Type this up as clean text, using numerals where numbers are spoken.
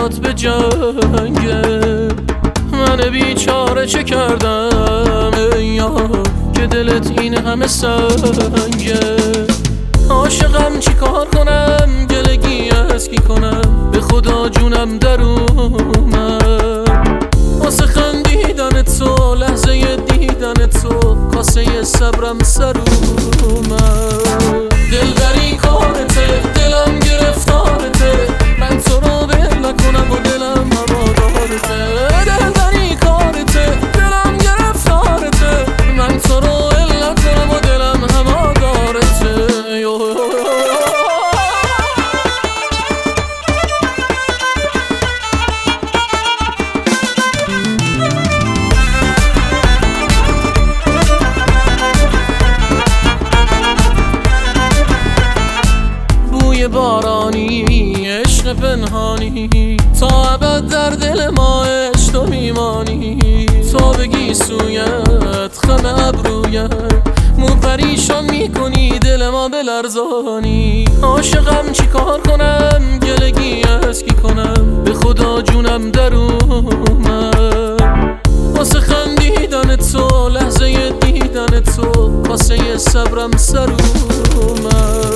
باهات به جنگه. من بیچاره چه کردم ای یار که دلت این همه سنگه. عاشقم چی کار کنم گلگی از کی کنم، به خدا جونم در اومد واسه خندیدن تو، لحظه دیدن تو کاسه صبرم سر اومد. دل در این کارته، دلم گرفتارته، من تو رو ول نکنم و دلم هوادارته. دل در این کارته، دلم گرفتارته، من تو رو ول نکنم و دلم هوادارته. بارانی عشق پنهانی، تا ابد در دل ما عشق تو میمانی. تا بگی سویت خم ابرویت، مو پریشان میکنی دل ما بلرزانی. عاشقم چی کار کنم گلگی از کی کنم، به خدا جونم در اومد واسه خندیدن تو، لحظه دیدن تو کاسه صبرم سر اومد.